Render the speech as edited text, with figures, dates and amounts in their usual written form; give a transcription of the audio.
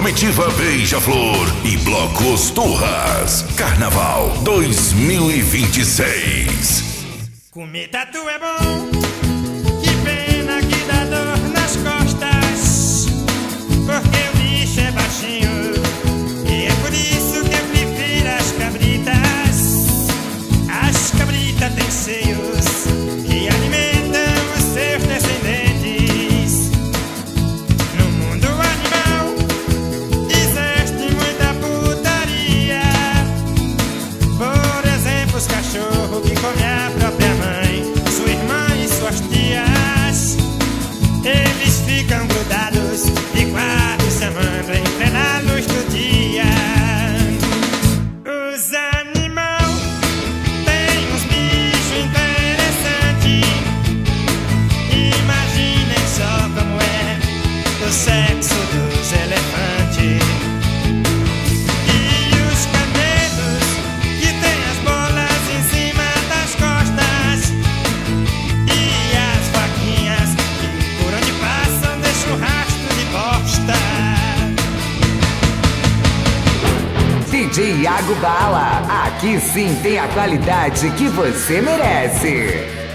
Comitiva Beija-Flor e Blocos Turras. Carnaval 2026. Comer tatu é bom, que pena que dá dor nas costas, porque o bicho é baixinho, e é por isso que eu prefiro as cabritas. As cabritas têm seios que alimentam os seus descendentes. No mundo animal existe muita putaria. Por exemplo, os cachorros que comem a própria mãe, sua irmã e suas tias. Eles ficam grudados de quatro se amando em plena luz do dia. Os animais têm uns bichos interessantes. Imaginem só como é o sexo dos elefantes. E os camelos que têm as bolas em cima das costas. E as vaquinhas que por onde passam deixam rastro de bosta. DJ Iago Bala, aqui sim tem a qualidade que você merece.